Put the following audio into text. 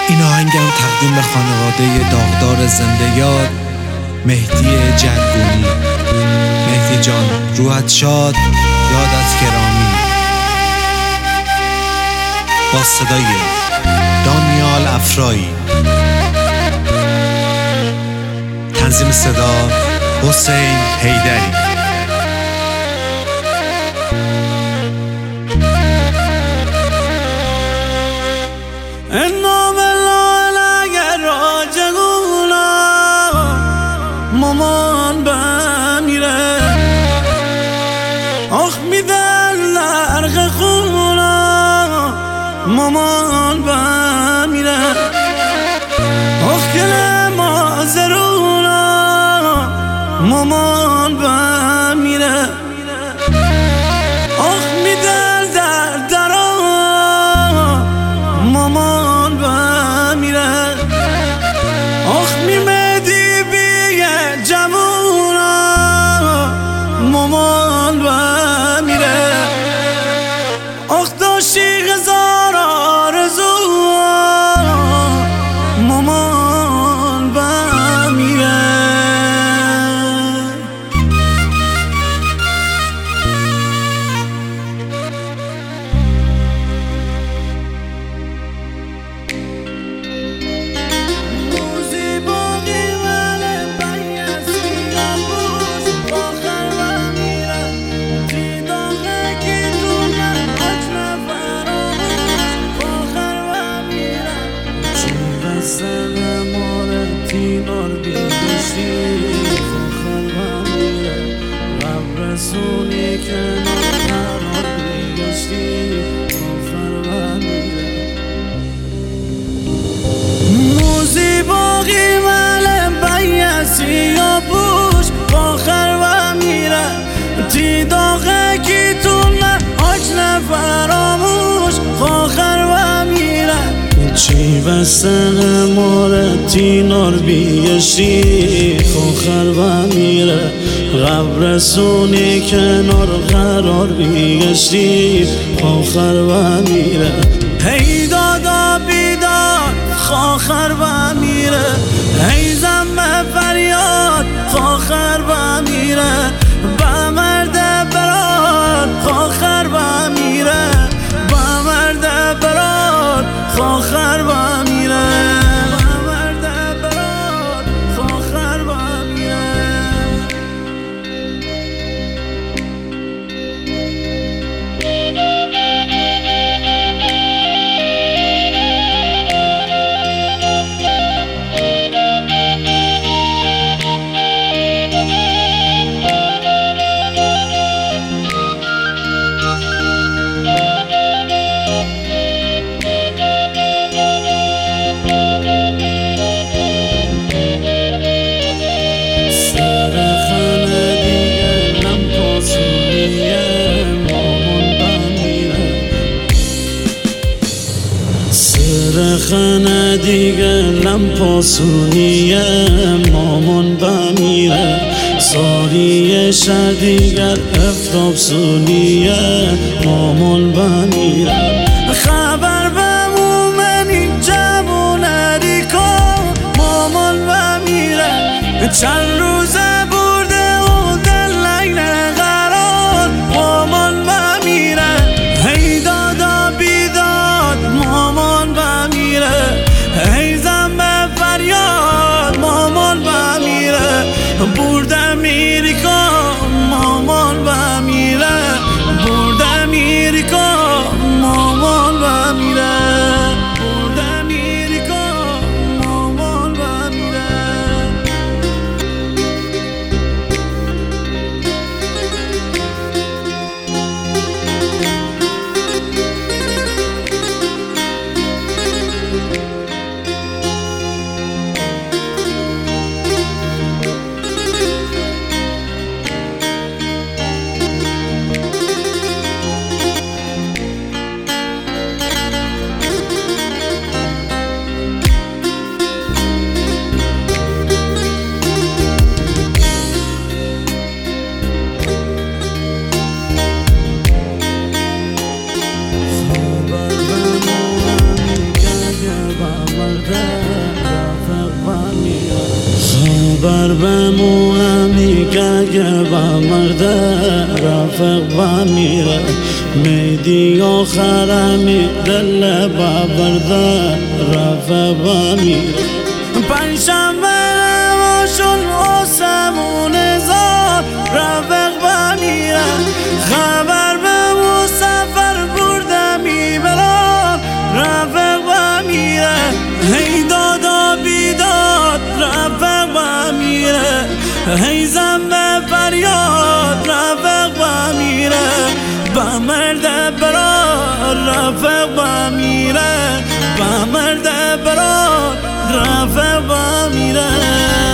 این آهنگم تقدیم به خانواده داغدار زنده یاد مهدی جرگونی. مهدی جان روحت شاد، یادت گرامی. با صدای دانیال افرایی، تنظیم صدا حسین حیدری. مامان بمیره آخ میدن لرغ خونا، مامان بمیره آخ گل مازرونا، مامان بمیره آخ میدن درا، مامان بمیره آخ میمدی مامان بمیره آخ داشتی غزار آرزو، مامان بمیره تینار بیشتی فخر و میره رسونی کنار قرار بیشتی فخر و میره موزی باقی مل بیسی یا بوش فخر و میره تی داغه کی تونه آج نفراموش فخر و میره چی بستن ماره تینار بیشتی خوخر و میره قبر سونی کنار قرار بیشتی خوخر و میره هی دادا بیداد خوخر و میره هی زن فریاد خوخر و میره با مرد براد خوخر و میره با مرد براد خوخر و میره با مرد براد خوخر و میره خانه دیگه لمپاسونیه مامان بمیره ساریه شهر دیگر افتاب سونیه مامان بمیره خبر به مومنی جوونه ریکا مامان بمیره چند روزه برده و دلین قرار مامان بمیره هی دادا بیداد مامان بمیره هی زن به فریاد مامان بمیره برده میری کن مامان بمیره برده میری کن مامان خبر بمو همی که با مرده رفق با میره میدی آخرمی دل با برده رفق با میره پنجشنبه نماشون آسمون زار رفق با میره خبر بمو سفر برده میبران رفق با میره هی دادا بیداد رفق با میره هی زنبه فریاد رفق با میره با مرد برار رفق با میره با مرد برار رفق با میره